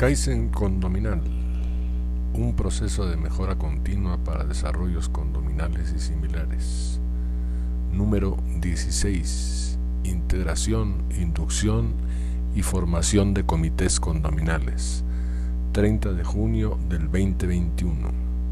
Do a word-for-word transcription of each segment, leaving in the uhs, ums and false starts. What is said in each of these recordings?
Kaizen condominal, un proceso de mejora continua para desarrollos condominales y similares. Número dieciséis. Integración, inducción y formación de comités condominales. treinta de junio del veinte veintiuno.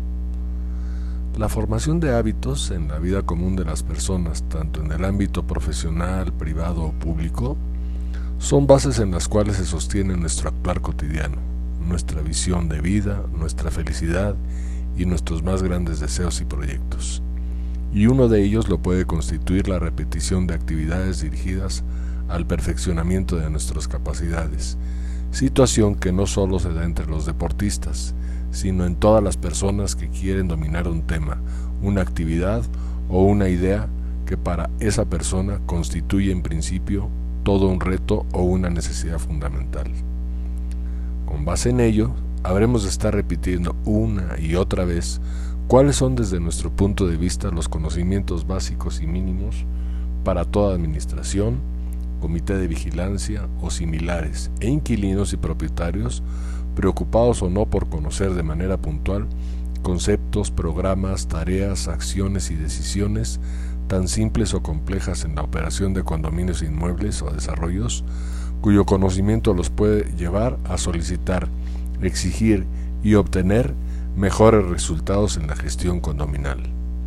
La formación de hábitos en la vida común de las personas, tanto en el ámbito profesional, privado o público, son bases en las cuales se sostiene nuestro actuar cotidiano, nuestra visión de vida, nuestra felicidad y nuestros más grandes deseos y proyectos. Y uno de ellos lo puede constituir la repetición de actividades dirigidas al perfeccionamiento de nuestras capacidades, situación que no solo se da entre los deportistas, sino en todas las personas que quieren dominar un tema, una actividad o una idea que para esa persona constituye en principio todo un reto o una necesidad fundamental. Con base en ello, habremos de estar repitiendo una y otra vez cuáles son desde nuestro punto de vista los conocimientos básicos y mínimos para toda administración, comité de vigilancia o similares, e inquilinos y propietarios, preocupados o no por conocer de manera puntual conceptos, programas, tareas, acciones y decisiones tan simples o complejas en la operación de condominios inmuebles o desarrollos, cuyo conocimiento los puede llevar a solicitar, exigir y obtener mejores resultados en la gestión condominal.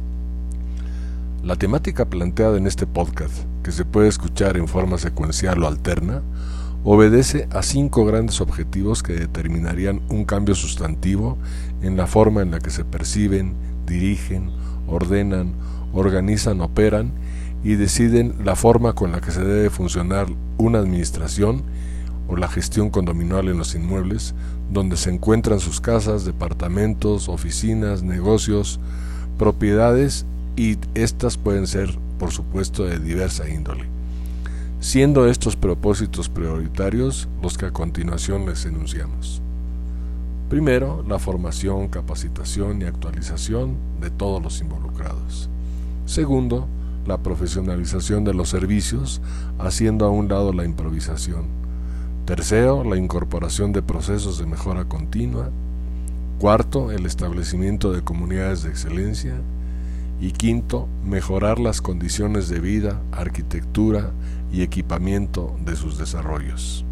La temática planteada en este podcast, que se puede escuchar en forma secuencial o alterna, obedece a cinco grandes objetivos que determinarían un cambio sustantivo en la forma en la que se perciben, dirigen, ordenan, organizan, operan y deciden la forma con la que se debe funcionar una administración o la gestión condominal en los inmuebles donde se encuentran sus casas, departamentos, oficinas, negocios, propiedades, y estas pueden ser, por supuesto, de diversa índole, siendo estos propósitos prioritarios los que a continuación les enunciamos. Primero, la formación, capacitación y actualización de todos los involucrados. Segundo, la profesionalización de los servicios, haciendo a un lado la improvisación. Tercero, la incorporación de procesos de mejora continua. Cuarto, el establecimiento de comunidades de excelencia. Y quinto, mejorar las condiciones de vida, arquitectura y equipamiento de sus desarrollos.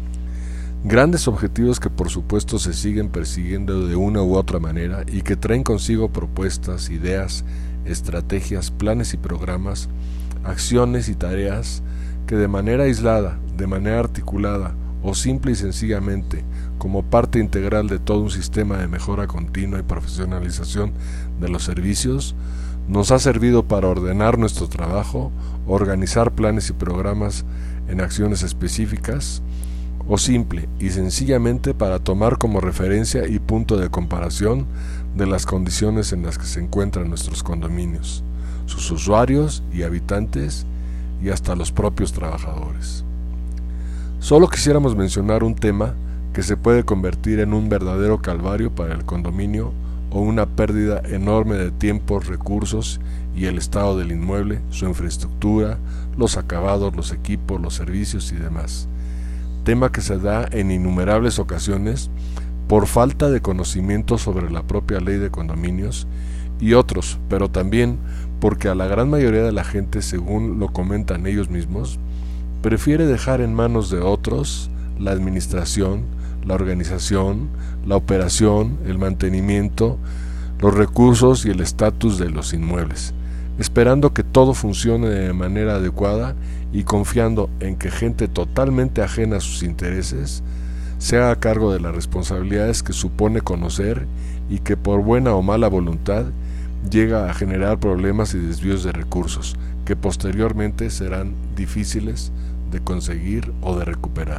Grandes objetivos que por supuesto se siguen persiguiendo de una u otra manera y que traen consigo propuestas, ideas, estrategias, planes y programas, acciones y tareas que de manera aislada, de manera articulada o simple y sencillamente como parte integral de todo un sistema de mejora continua y profesionalización de los servicios, nos ha servido para ordenar nuestro trabajo, organizar planes y programas en acciones específicas, o simple y sencillamente para tomar como referencia y punto de comparación de las condiciones en las que se encuentran nuestros condominios, sus usuarios y habitantes y hasta los propios trabajadores. Solo quisiéramos mencionar un tema que se puede convertir en un verdadero calvario para el condominio o una pérdida enorme de tiempos, recursos y el estado del inmueble, su infraestructura, los acabados, los equipos, los servicios y demás. Tema que se da en innumerables ocasiones por falta de conocimiento sobre la propia ley de condominios y otros, pero también porque a la gran mayoría de la gente, según lo comentan ellos mismos, prefiere dejar en manos de otros la administración, la organización, la operación, el mantenimiento, los recursos y el estatus de los inmuebles, esperando que todo funcione de manera adecuada y confiando en que gente totalmente ajena a sus intereses se haga cargo de las responsabilidades que supone conocer y que por buena o mala voluntad llega a generar problemas y desvíos de recursos que posteriormente serán difíciles de conseguir o de recuperar.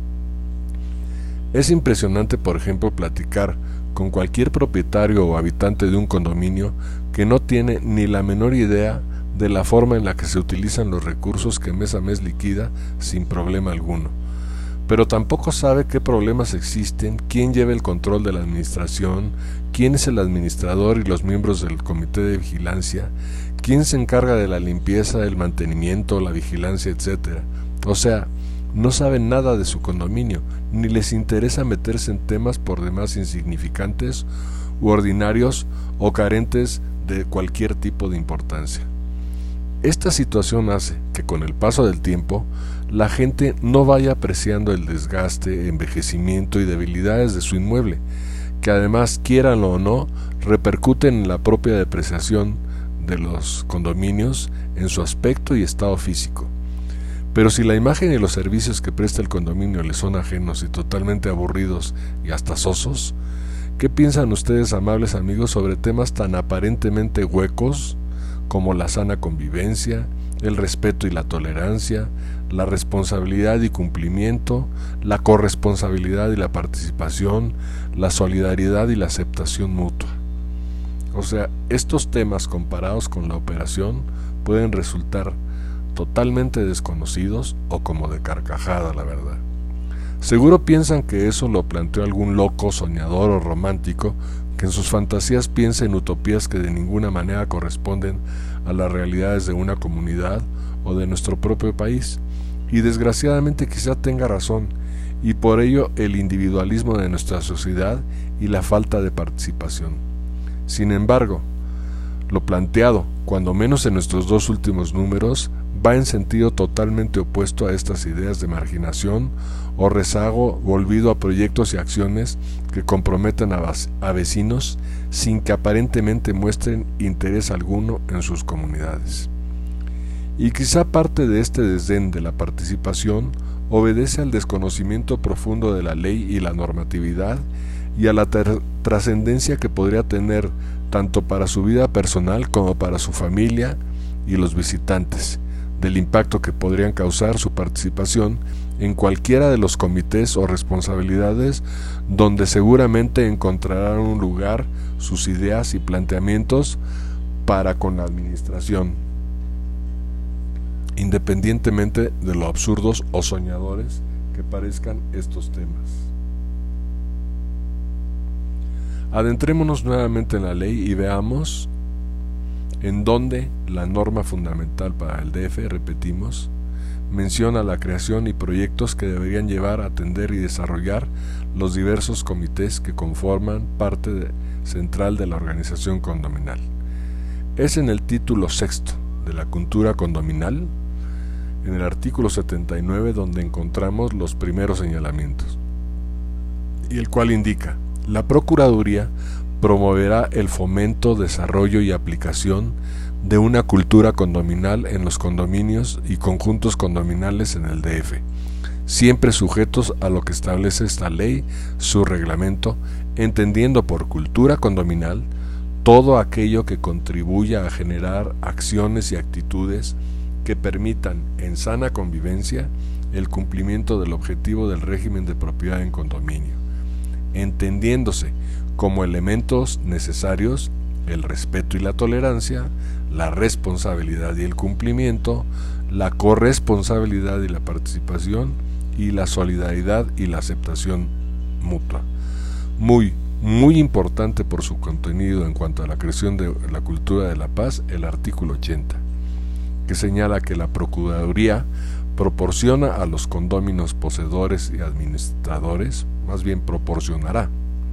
Es impresionante, por ejemplo, platicar con cualquier propietario o habitante de un condominio que no tiene ni la menor idea de la forma en la que se utilizan los recursos que mes a mes liquida sin problema alguno, pero tampoco sabe qué problemas existen, quién lleva el control de la administración, quién es el administrador y los miembros del comité de vigilancia, quién se encarga de la limpieza, el mantenimiento, la vigilancia, etcétera. O sea, no saben nada de su condominio, ni les interesa meterse en temas por demás insignificantes u ordinarios o carentes de cualquier tipo de importancia. Esta situación hace que con el paso del tiempo la gente no vaya apreciando el desgaste, envejecimiento y debilidades de su inmueble, que además, quieranlo o no, repercuten en la propia depreciación de los condominios en su aspecto y estado físico. Pero si la imagen y los servicios que presta el condominio les son ajenos y totalmente aburridos y hasta sosos, ¿qué piensan ustedes, amables amigos, sobre temas tan aparentemente huecos como la sana convivencia, el respeto y la tolerancia, la responsabilidad y cumplimiento, la corresponsabilidad y la participación, la solidaridad y la aceptación mutua? O sea, estos temas comparados con la operación pueden resultar totalmente desconocidos o como de carcajada, la verdad. Seguro piensan que eso lo planteó algún loco, soñador o romántico que en sus fantasías piensa en utopías que de ninguna manera corresponden a las realidades de una comunidad o de nuestro propio país, y desgraciadamente quizá tenga razón, y por ello el individualismo de nuestra sociedad y la falta de participación. Sin embargo, lo planteado, cuando menos en nuestros dos últimos números, va en sentido totalmente opuesto a estas ideas de marginación o rezago volvido a proyectos y acciones que comprometan a, a vecinos sin que aparentemente muestren interés alguno en sus comunidades. Y quizá parte de este desdén de la participación obedece al desconocimiento profundo de la ley y la normatividad y a la trascendencia que podría tener tanto para su vida personal como para su familia y los visitantes, del impacto que podrían causar su participación en cualquiera de los comités o responsabilidades donde seguramente encontrarán un lugar sus ideas y planteamientos para con la administración, independientemente de lo absurdos o soñadores que parezcan estos temas. Adentrémonos nuevamente en la ley y veamos en donde la norma fundamental para el D F, repetimos, menciona la creación y proyectos que deberían llevar a atender y desarrollar los diversos comités que conforman parte de, central de la organización condominal. Es en el título sexto de la cultura condominal, en el artículo setenta y nueve, donde encontramos los primeros señalamientos, y el cual indica: la Procuraduría promoverá el fomento, desarrollo y aplicación de una cultura condominal en los condominios y conjuntos condominales en el D F, siempre sujetos a lo que establece esta ley, su reglamento, entendiendo por cultura condominal todo aquello que contribuya a generar acciones y actitudes que permitan, en sana convivencia, el cumplimiento del objetivo del régimen de propiedad en condominio, entendiéndose como elementos necesarios el respeto y la tolerancia, la responsabilidad y el cumplimiento, la corresponsabilidad y la participación, y la solidaridad y la aceptación mutua. Muy, muy importante por su contenido en cuanto a la creación de la cultura de la paz, el artículo ochenta, que señala que la Procuraduría proporciona a los condóminos poseedores y administradores, más bien proporcionará,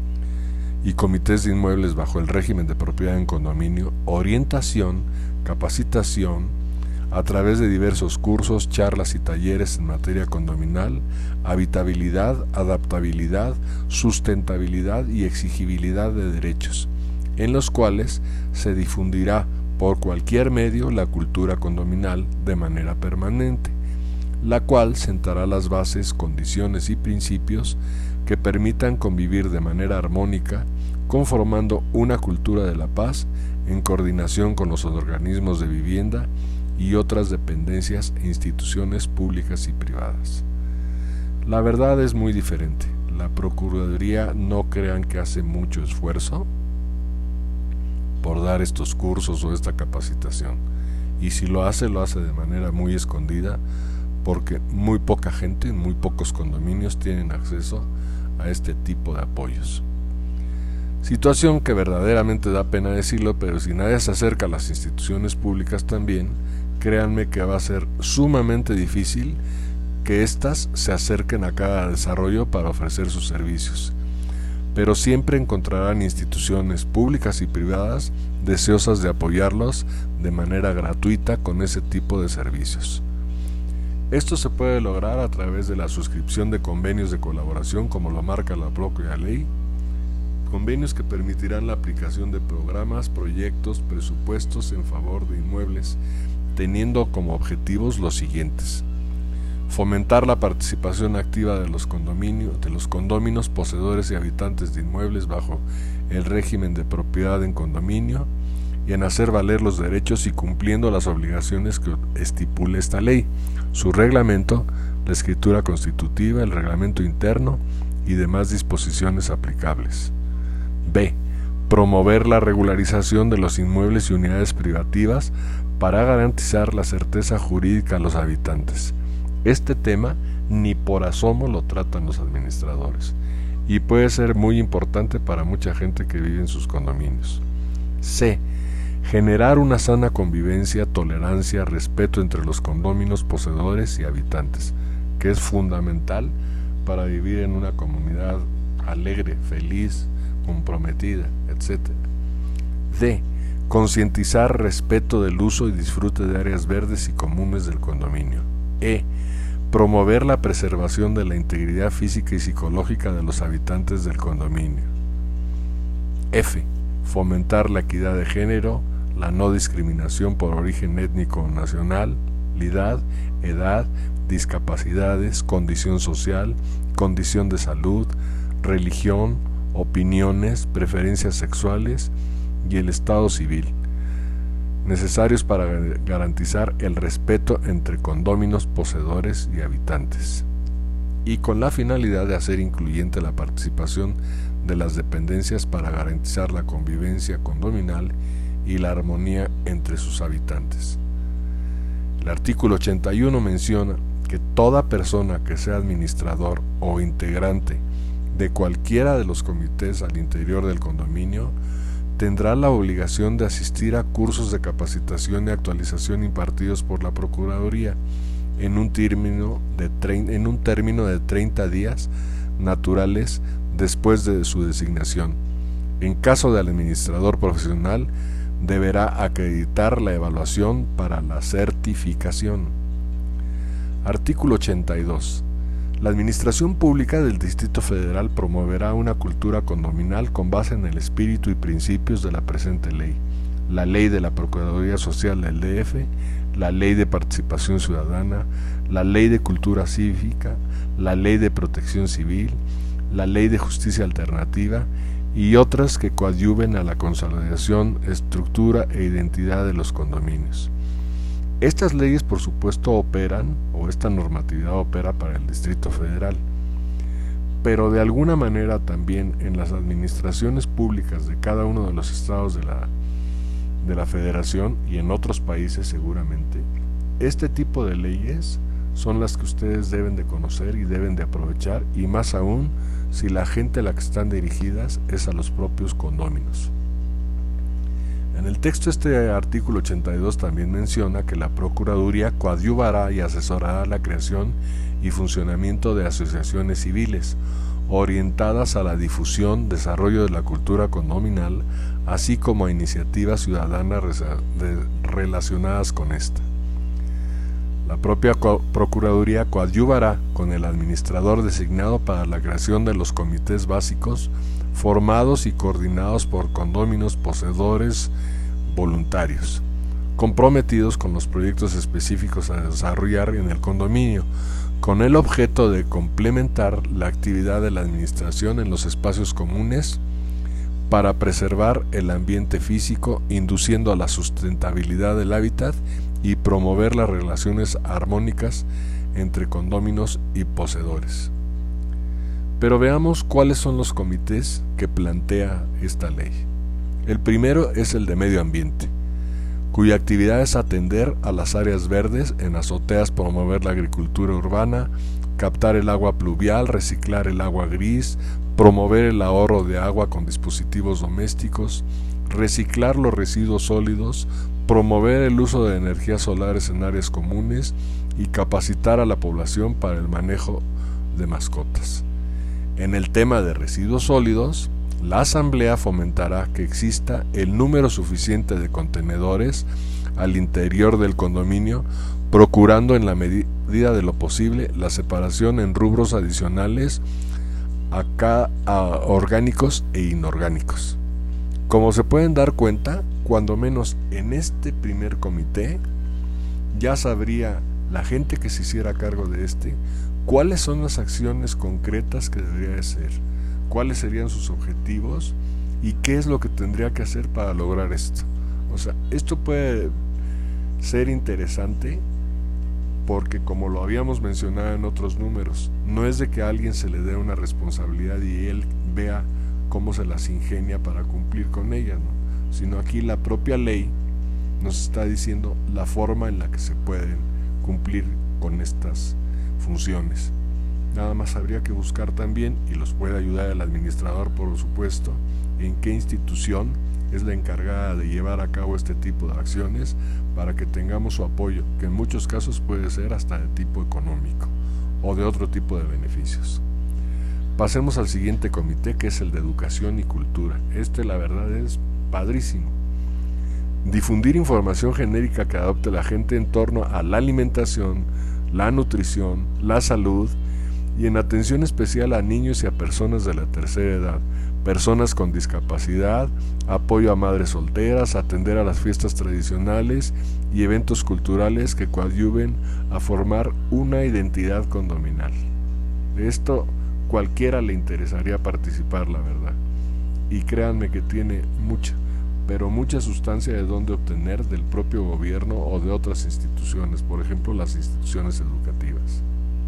y comités de inmuebles bajo el régimen de propiedad en condominio, orientación, capacitación, a través de diversos cursos, charlas y talleres en materia condominal, habitabilidad, adaptabilidad, sustentabilidad y exigibilidad de derechos, en los cuales se difundirá por cualquier medio la cultura condominal de manera permanente, la cual sentará las bases, condiciones y principios que permitan convivir de manera armónica, conformando una cultura de la paz en coordinación con los organismos de vivienda y otras dependencias e instituciones públicas y privadas. La verdad es muy diferente. La Procuraduría, no crean que hace mucho esfuerzo por dar estos cursos o esta capacitación, y si lo hace, lo hace de manera muy escondida, porque muy poca gente en muy pocos condominios tienen acceso a este tipo de apoyos. Situación que verdaderamente da pena decirlo, pero si nadie se acerca a las instituciones públicas también, créanme que va a ser sumamente difícil que éstas se acerquen a cada desarrollo para ofrecer sus servicios, pero siempre encontrarán instituciones públicas y privadas deseosas de apoyarlos de manera gratuita con ese tipo de servicios. Esto se puede lograr a través de la suscripción de convenios de colaboración, como lo marca la propia ley, convenios que permitirán la aplicación de programas, proyectos, presupuestos en favor de inmuebles, teniendo como objetivos los siguientes: fomentar la participación activa de los condominios, de los condóminos poseedores y habitantes de inmuebles bajo el régimen de propiedad en condominio, y en hacer valer los derechos y cumpliendo las obligaciones que estipule esta ley, su reglamento, la escritura constitutiva, el reglamento interno y demás disposiciones aplicables. B. Promover la regularización de los inmuebles y unidades privativas para garantizar la certeza jurídica a los habitantes. Este tema ni por asomo lo tratan los administradores y puede ser muy importante para mucha gente que vive en sus condominios. C. Generar una sana convivencia, tolerancia, respeto entre los condóminos poseedores y habitantes, que es fundamental para vivir en una comunidad alegre, feliz, comprometida, etcétera. D. Concientizar respeto del uso y disfrute de áreas verdes y comunes del condominio. E. Promover la preservación de la integridad física y psicológica de los habitantes del condominio. F. Fomentar la equidad de género, la no discriminación por origen étnico o nacionalidad, edad, discapacidades, condición social, condición de salud, religión, opiniones, preferencias sexuales y el estado civil, necesarios para garantizar el respeto entre condóminos poseedores y habitantes, y con la finalidad de hacer incluyente la participación de las dependencias para garantizar la convivencia condominal y la armonía entre sus habitantes. El artículo ochenta y uno menciona que toda persona que sea administrador o integrante de cualquiera de los comités al interior del condominio tendrá la obligación de asistir a cursos de capacitación y actualización impartidos por la Procuraduría en un término de, en un término de treinta días naturales después de su designación. En caso del administrador profesional, deberá acreditar la evaluación para la certificación. Artículo ochenta y dos. La Administración Pública del Distrito Federal promoverá una cultura condominal con base en el espíritu y principios de la presente ley, la Ley de la Procuraduría Social del D F, la Ley de Participación Ciudadana, la Ley de Cultura Cívica, la Ley de Protección Civil, la Ley de Justicia Alternativa y otras que coadyuven a la consolidación, estructura e identidad de los condominios. Estas leyes, por supuesto, operan, o esta normatividad opera para el Distrito Federal, pero de alguna manera también en las administraciones públicas de cada uno de los estados de la, de la Federación y en otros países seguramente, este tipo de leyes son las que ustedes deben de conocer y deben de aprovechar, y más aún si la gente a la que están dirigidas es a los propios condóminos. En el texto este artículo ochenta y dos también menciona que la Procuraduría coadyuvará y asesorará la creación y funcionamiento de asociaciones civiles orientadas a la difusión, desarrollo de la cultura condominal, así como a iniciativas ciudadanas relacionadas con esta. La propia Procuraduría coadyuvará con el administrador designado para la creación de los comités básicos formados y coordinados por condóminos poseedores voluntarios, comprometidos con los proyectos específicos a desarrollar en el condominio, con el objeto de complementar la actividad de la administración en los espacios comunes para preservar el ambiente físico, induciendo a la sustentabilidad del hábitat y promover las relaciones armónicas entre condóminos y poseedores. Pero veamos cuáles son los comités que plantea esta ley. El primero es el de medio ambiente, cuya actividad es atender a las áreas verdes en azoteas, promover la agricultura urbana, captar el agua pluvial, reciclar el agua gris, promover el ahorro de agua con dispositivos domésticos, reciclar los residuos sólidos, promover el uso de energías solares en áreas comunes y capacitar a la población para el manejo de mascotas. En el tema de residuos sólidos, la Asamblea fomentará que exista el número suficiente de contenedores al interior del condominio, procurando en la medida de lo posible la separación en rubros adicionales a cada, a orgánicos e inorgánicos. Como se pueden dar cuenta, cuando menos en este primer comité, ya sabría la gente que se hiciera cargo de este cuáles son las acciones concretas que debería de ser, cuáles serían sus objetivos y qué es lo que tendría que hacer para lograr esto. O sea, esto puede ser interesante porque, como lo habíamos mencionado en otros números, no es de que a alguien se le dé una responsabilidad y él vea cómo se las ingenia para cumplir con ella, ¿no? Sino aquí la propia ley nos está diciendo la forma en la que se pueden cumplir con estas funciones. Nada más habría que buscar también, y los puede ayudar el administrador por supuesto, en qué institución es la encargada de llevar a cabo este tipo de acciones para que tengamos su apoyo, que en muchos casos puede ser hasta de tipo económico o de otro tipo de beneficios. Pasemos al siguiente comité, que es el de educación y cultura. Este, la verdad, es padrísimo. Difundir información genérica que adopte la gente en torno a la alimentación, la nutrición, la salud y en atención especial a niños y a personas de la tercera edad, personas con discapacidad, apoyo a madres solteras, atender a las fiestas tradicionales y eventos culturales que coadyuven a formar una identidad condominal. De esto cualquiera le interesaría participar, la verdad, y créanme que tiene mucha, pero mucha sustancia de dónde obtener del propio gobierno o de otras instituciones, por ejemplo las instituciones educativas.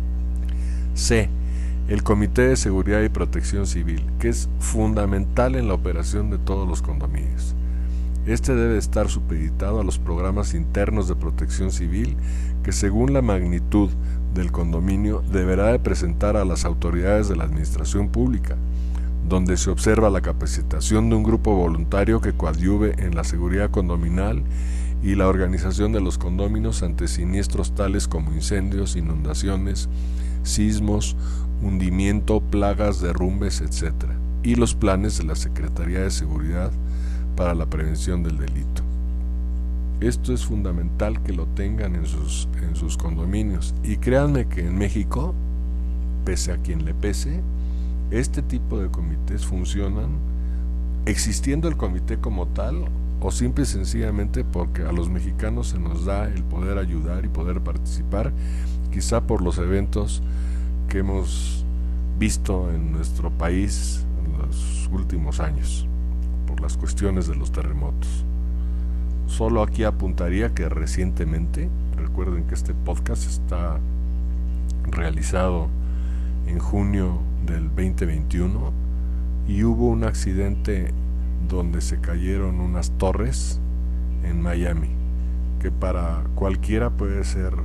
C. El Comité de Seguridad y Protección Civil, que es fundamental en la operación de todos los condominios. Este debe estar supeditado a los programas internos de protección civil que, según la magnitud del condominio, deberá de presentar a las autoridades de la administración pública, donde se observa la capacitación de un grupo voluntario que coadyuve en la seguridad condominal y la organización de los condóminos ante siniestros tales como incendios, inundaciones, sismos, hundimiento, plagas, derrumbes, etcétera, y los planes de la Secretaría de Seguridad para la prevención del delito. Esto es fundamental que lo tengan en sus, en sus condominios, y créanme que en México, pese a quien le pese, este tipo de comités funcionan, existiendo el comité como tal, o simple y sencillamente porque a los mexicanos se nos da el poder ayudar y poder participar, quizá por los eventos que hemos visto en nuestro país en los últimos años, por las cuestiones de los terremotos. Solo aquí apuntaría que recientemente, recuerden que este podcast está realizado en junio del veinte veintiuno, y hubo un accidente donde se cayeron unas torres en Miami, que para cualquiera puede ser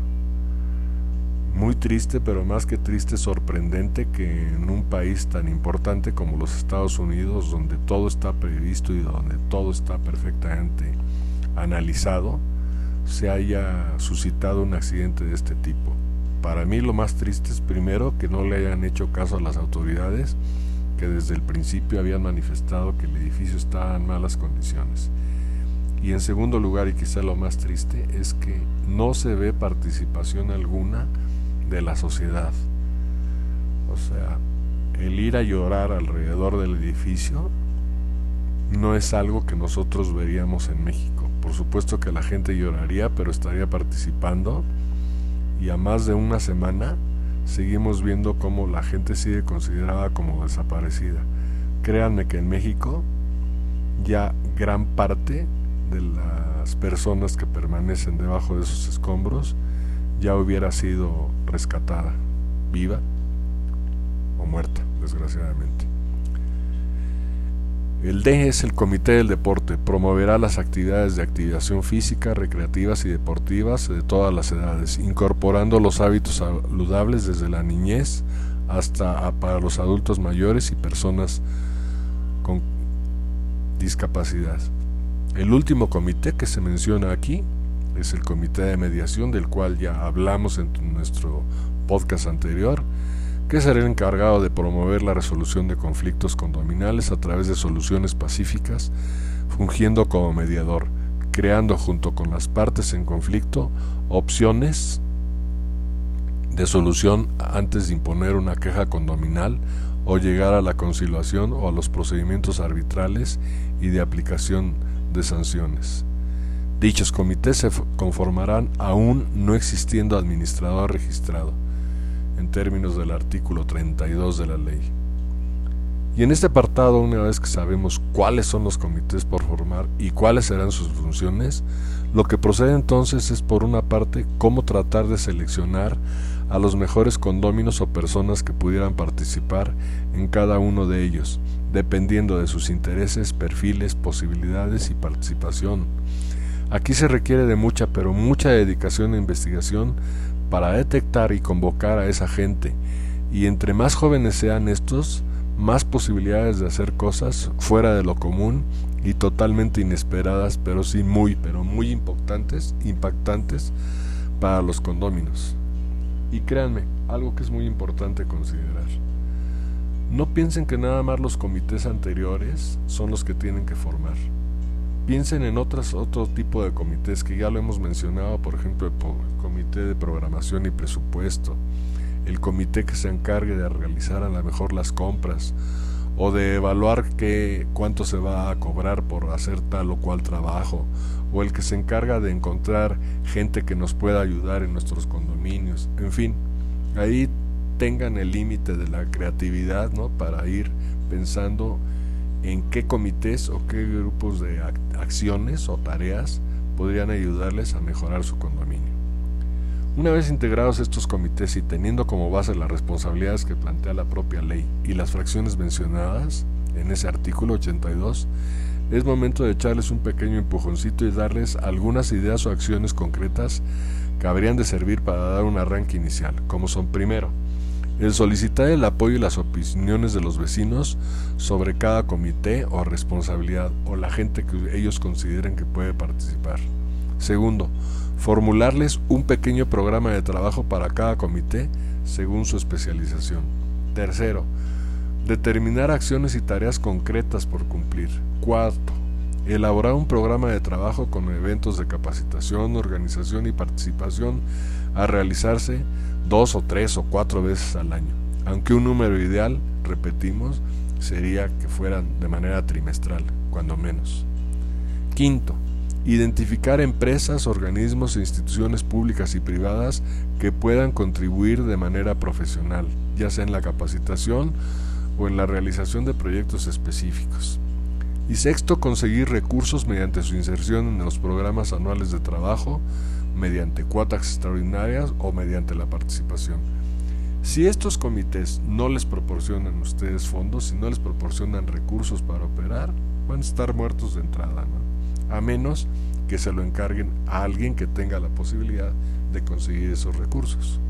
muy triste, pero más que triste, sorprendente que en un país tan importante como los Estados Unidos, donde todo está previsto y donde todo está perfectamente analizado, se haya suscitado un accidente de este tipo. Para mí lo más triste es, primero, que no le hayan hecho caso a las autoridades, que desde el principio habían manifestado que el edificio estaba en malas condiciones. Y en segundo lugar, y quizá lo más triste, es que no se ve participación alguna de la sociedad. O sea, el ir a llorar alrededor del edificio no es algo que nosotros veríamos en México. Por supuesto que la gente lloraría, pero estaría participando, y a más de una semana seguimos viendo cómo la gente sigue considerada como desaparecida. Créanme que en México ya gran parte de las personas que permanecen debajo de esos escombros ya hubiera sido rescatada, viva o muerta, desgraciadamente. El D es el Comité del Deporte. Promoverá las actividades de activación física, recreativas y deportivas de todas las edades, incorporando los hábitos saludables desde la niñez hasta a, para los adultos mayores y personas con discapacidad. El último comité que se menciona aquí es el comité de mediación, del cual ya hablamos en nuestro podcast anterior, que será el encargado de promover la resolución de conflictos condominales a través de soluciones pacíficas, fungiendo como mediador, creando junto con las partes en conflicto opciones de solución antes de imponer una queja condominal o llegar a la conciliación o a los procedimientos arbitrales y de aplicación de sanciones. Dichos comités se conformarán aún no existiendo administrador registrado, en términos del artículo treinta y dos de la ley. Y en este apartado, una vez que sabemos cuáles son los comités por formar y cuáles serán sus funciones, lo que procede entonces es, por una parte, cómo tratar de seleccionar a los mejores condóminos o personas que pudieran participar en cada uno de ellos, dependiendo de sus intereses, perfiles, posibilidades y participación. Aquí se requiere de mucha, pero mucha dedicación e investigación para detectar y convocar a esa gente, y entre más jóvenes sean estos, más posibilidades de hacer cosas fuera de lo común y totalmente inesperadas, pero sí muy, pero muy impactantes, impactantes para los condóminos. Y créanme, algo que es muy importante considerar: no piensen que nada más los comités anteriores son los que tienen que formar. Piensen en otras, otro tipo de comités que ya lo hemos mencionado, por ejemplo, el comité de programación y presupuesto, el comité que se encargue de realizar a lo mejor las compras o de evaluar qué, cuánto se va a cobrar por hacer tal o cual trabajo, o el que se encarga de encontrar gente que nos pueda ayudar en nuestros condominios. En fin, ahí tengan el límite de la creatividad, ¿no?, para ir pensando en qué comités o qué grupos de acciones o tareas podrían ayudarles a mejorar su condominio. Una vez integrados estos comités y teniendo como base las responsabilidades que plantea la propia ley y las fracciones mencionadas en ese artículo ochenta y dos, es momento de echarles un pequeño empujoncito y darles algunas ideas o acciones concretas que habrían de servir para dar un arranque inicial, como son: primero, el solicitar el apoyo y las opiniones de los vecinos sobre cada comité o responsabilidad o la gente que ellos consideren que puede participar. Segundo, formularles un pequeño programa de trabajo para cada comité según su especialización. Tercero, determinar acciones y tareas concretas por cumplir. Cuarto, elaborar un programa de trabajo con eventos de capacitación, organización y participación a realizarse dos o tres o cuatro veces al año, aunque un número ideal, repetimos, sería que fueran de manera trimestral, cuando menos. Quinto, identificar empresas, organismos e instituciones públicas y privadas que puedan contribuir de manera profesional, ya sea en la capacitación o en la realización de proyectos específicos. Y sexto, conseguir recursos mediante su inserción en los programas anuales de trabajo, mediante cuotas extraordinarias o mediante la participación. Si estos comités no les proporcionan a ustedes fondos, si no les proporcionan recursos para operar, van a estar muertos de entrada, ¿no?, a menos que se lo encarguen a alguien que tenga la posibilidad de conseguir esos recursos.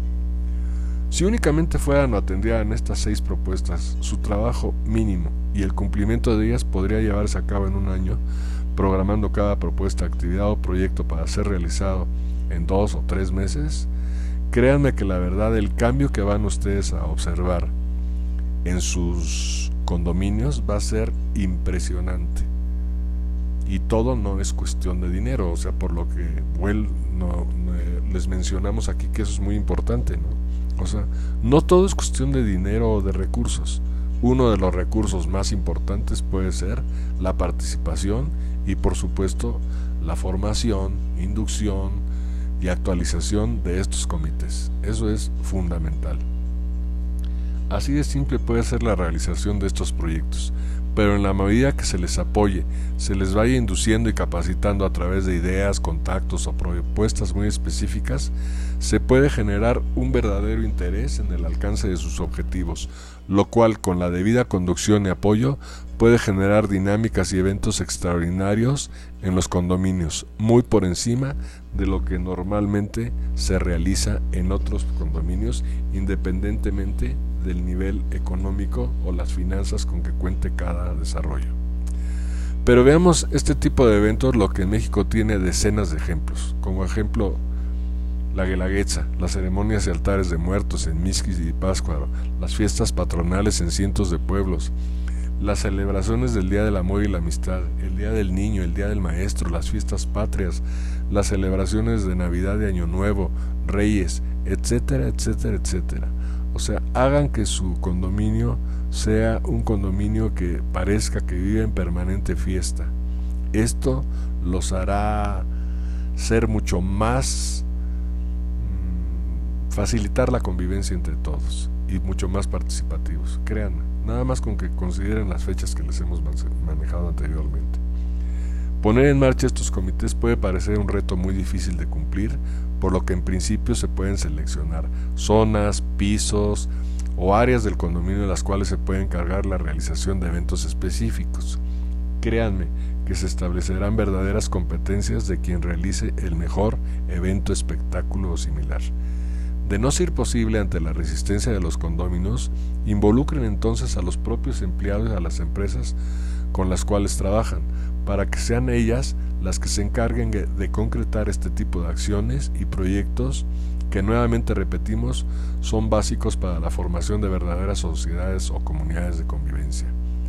Si únicamente fueran o atendieran estas seis propuestas, su trabajo mínimo y el cumplimiento de ellas podría llevarse a cabo en un año, programando cada propuesta, actividad o proyecto para ser realizado en dos o tres meses. Créanme que la verdad, el cambio que van ustedes a observar en sus condominios va a ser impresionante. Y todo no es cuestión de dinero, o sea, por lo que well, no, no, les mencionamos aquí que eso es muy importante, ¿no? O sea, no todo es cuestión de dinero o de recursos. Uno de los recursos más importantes puede ser la participación y, por supuesto, la formación, inducción y actualización de estos comités. Eso es fundamental. Así de simple puede ser la realización de estos proyectos, pero en la medida que se les apoye, se les vaya induciendo y capacitando a través de ideas, contactos o propuestas muy específicas, se puede generar un verdadero interés en el alcance de sus objetivos, lo cual, con la debida conducción y apoyo, puede generar dinámicas y eventos extraordinarios en los condominios, muy por encima de lo que normalmente se realiza en otros condominios, independientemente del nivel económico o las finanzas con que cuente cada desarrollo. Pero veamos este tipo de eventos, lo que en México tiene decenas de ejemplos. Como ejemplo, la Guelaguetza, las ceremonias y altares de muertos en Mixquis y Pátzcuaro, las fiestas patronales en cientos de pueblos, las celebraciones del Día del Amor y la Amistad, el Día del Niño, el Día del Maestro, las fiestas patrias, las celebraciones de Navidad y Año Nuevo, Reyes, etcétera, etcétera, etcétera. O sea, hagan que su condominio sea un condominio que parezca que vive en permanente fiesta. Esto los hará ser mucho más, mmm, facilitar la convivencia entre todos y mucho más participativos. Créanme, nada más con que consideren las fechas que les hemos manejado anteriormente. Poner en marcha estos comités puede parecer un reto muy difícil de cumplir, por lo que en principio se pueden seleccionar zonas, pisos o áreas del condominio en las cuales se puede encargar la realización de eventos específicos. Créanme que se establecerán verdaderas competencias de quien realice el mejor evento, espectáculo o similar. De no ser posible ante la resistencia de los condóminos, involucren entonces a los propios empleados y a las empresas con las cuales trabajan, para que sean ellas las que se encarguen de concretar este tipo de acciones y proyectos que, nuevamente repetimos, son básicos para la formación de verdaderas sociedades o comunidades de convivencia.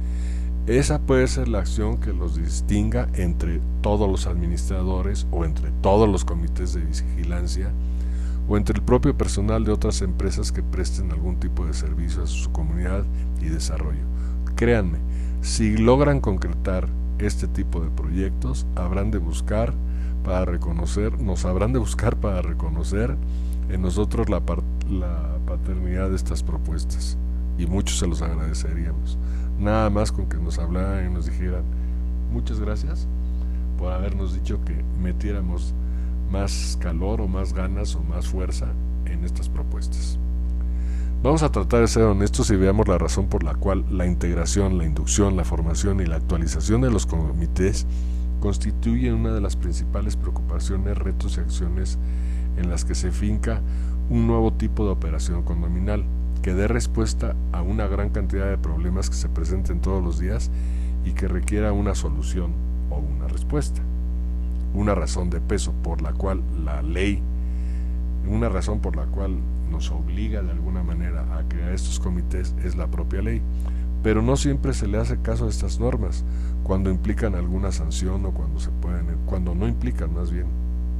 Esa puede ser la acción que los distinga entre todos los administradores o entre todos los comités de vigilancia o entre el propio personal de otras empresas que presten algún tipo de servicio a su comunidad y desarrollo. Créanme, si logran concretar este tipo de proyectos, habrán de buscar para reconocer, nos habrán de buscar para reconocer en nosotros la, part, la paternidad de estas propuestas, y muchos se los agradeceríamos. Nada más con que nos hablaran y nos dijeran muchas gracias por habernos dicho que metiéramos más calor o más ganas o más fuerza en estas propuestas. Vamos a tratar de ser honestos y veamos la razón por la cual la integración, la inducción, la formación y la actualización de los comités constituyen una de las principales preocupaciones, retos y acciones en las que se finca un nuevo tipo de operación condominal que dé respuesta a una gran cantidad de problemas que se presenten todos los días y que requiera una solución o una respuesta. Una razón de peso por la cual la ley, una razón por la cual nos obliga de alguna manera a crear estos comités es la propia ley, pero no siempre se le hace caso a estas normas cuando implican alguna sanción o cuando se pueden, cuando no implican más bien.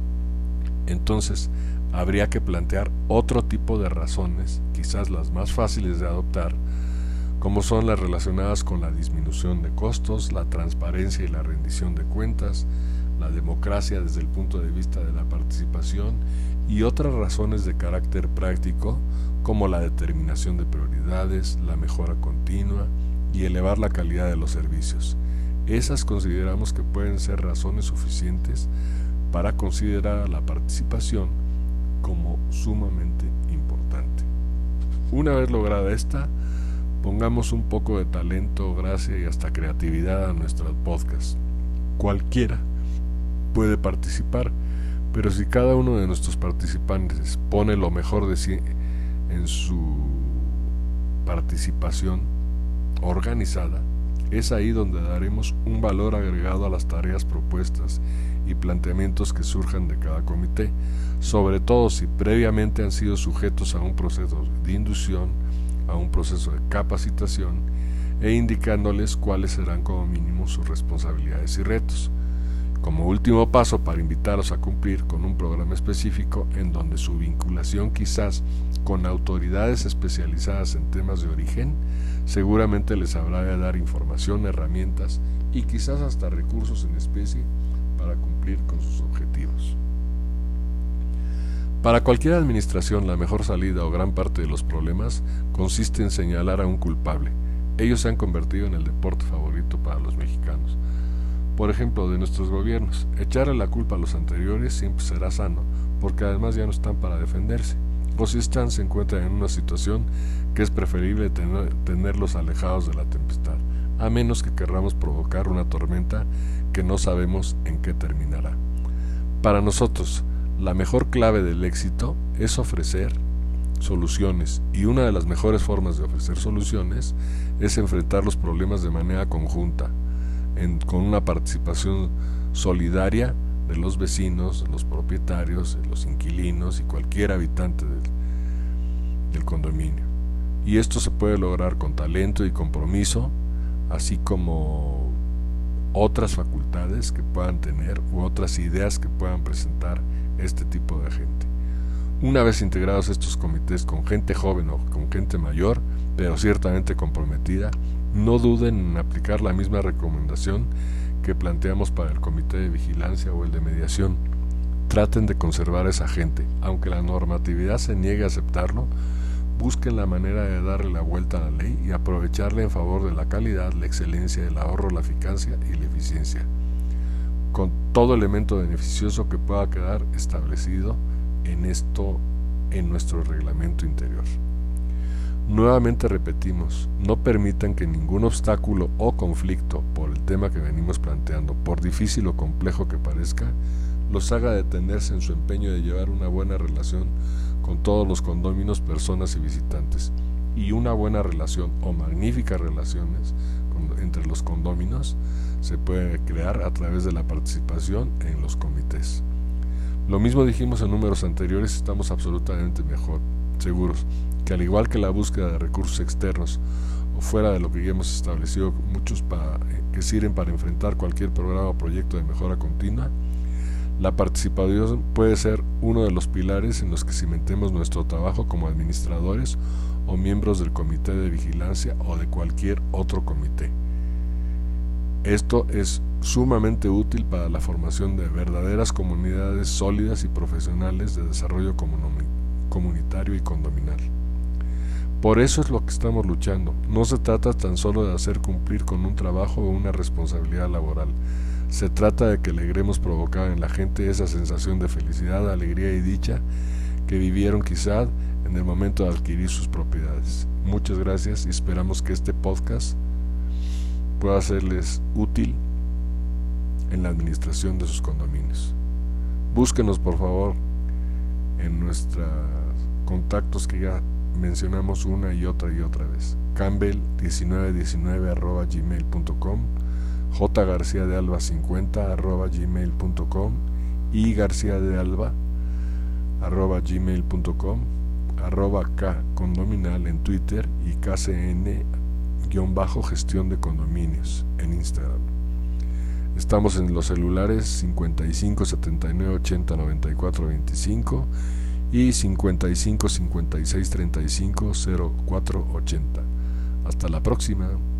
Entonces habría que plantear otro tipo de razones, quizás las más fáciles de adoptar, como son las relacionadas con la disminución de costos, la transparencia y la rendición de cuentas, la democracia desde el punto de vista de la participación y otras razones de carácter práctico como la determinación de prioridades, la mejora continua y elevar la calidad de los servicios. Esas consideramos que pueden ser razones suficientes para considerar la participación como sumamente importante. Una vez lograda esta, pongamos un poco de talento, gracia y hasta creatividad a nuestro podcast. Cualquiera puede participar, pero si cada uno de nuestros participantes pone lo mejor de sí en su participación organizada, es ahí donde daremos un valor agregado a las tareas propuestas y planteamientos que surjan de cada comité, sobre todo si previamente han sido sujetos a un proceso de inducción, a un proceso de capacitación e indicándoles cuáles serán como mínimo sus responsabilidades y retos. Como último paso, para invitarlos a cumplir con un programa específico en donde su vinculación quizás con autoridades especializadas en temas de origen seguramente les habrá de dar información, herramientas y quizás hasta recursos en especie para cumplir con sus objetivos. Para cualquier administración, la mejor salida o gran parte de los problemas consiste en señalar a un culpable. Ellos se han convertido en el deporte favorito para los mexicanos. Por ejemplo, de nuestros gobiernos, echarle la culpa a los anteriores siempre será sano, porque además ya no están para defenderse, o si están se encuentran en una situación que es preferible tener, tenerlos alejados de la tempestad, a menos que querramos provocar una tormenta que no sabemos en qué terminará. Para nosotros, la mejor clave del éxito es ofrecer soluciones, y una de las mejores formas de ofrecer soluciones es enfrentar los problemas de manera conjunta, en, con una participación solidaria de los vecinos, de los propietarios, de los inquilinos y cualquier habitante del, del condominio. Y esto se puede lograr con talento y compromiso, así como otras facultades que puedan tener u otras ideas que puedan presentar este tipo de gente. Una vez integrados estos comités con gente joven o con gente mayor, pero ciertamente comprometida, no duden en aplicar la misma recomendación que planteamos para el comité de vigilancia o el de mediación. Traten de conservar a esa gente, aunque la normatividad se niegue a aceptarlo. Busquen la manera de darle la vuelta a la ley y aprovecharla en favor de la calidad, la excelencia, el ahorro, la eficacia y la eficiencia, con todo elemento beneficioso que pueda quedar establecido en esto, en nuestro reglamento interior. Nuevamente repetimos, no permitan que ningún obstáculo o conflicto por el tema que venimos planteando, por difícil o complejo que parezca, los haga detenerse en su empeño de llevar una buena relación con todos los condóminos, personas y visitantes, y una buena relación o magníficas relaciones con, entre los condóminos se puede crear a través de la participación en los comités. Lo mismo dijimos en números anteriores, estamos absolutamente mejor, seguros, que al igual que la búsqueda de recursos externos o fuera de lo que ya hemos establecido, muchos para, eh, que sirven para enfrentar cualquier programa o proyecto de mejora continua, la participación puede ser uno de los pilares en los que cimentemos nuestro trabajo como administradores o miembros del comité de vigilancia o de cualquier otro comité. Esto es sumamente útil para la formación de verdaderas comunidades sólidas y profesionales de desarrollo comunitario y condominal. Por eso es lo que estamos luchando. No se trata tan solo de hacer cumplir con un trabajo o una responsabilidad laboral. Se trata de que logremos provocar en la gente esa sensación de felicidad, alegría y dicha que vivieron quizá en el momento de adquirir sus propiedades. Muchas gracias y esperamos que este podcast pueda serles útil en la administración de sus condominios. Búsquenos por favor en nuestros contactos que ya mencionamos una y otra y otra vez. campbell diecinueve diecinueve arroba gmail punto com, jgarciadealba cincuenta arroba gmail punto com y garciadealba arroba gmail punto com, arroba k condominal en Twitter y kcn guión bajo gestión de condominios en Instagram. Estamos en los celulares cincuenta y cinco setenta y nueve ochenta noventa y cuatro veinticinco y cincuenta y cinco cincuenta y seis treinta y cinco cero cuatro ochenta. Hasta la próxima.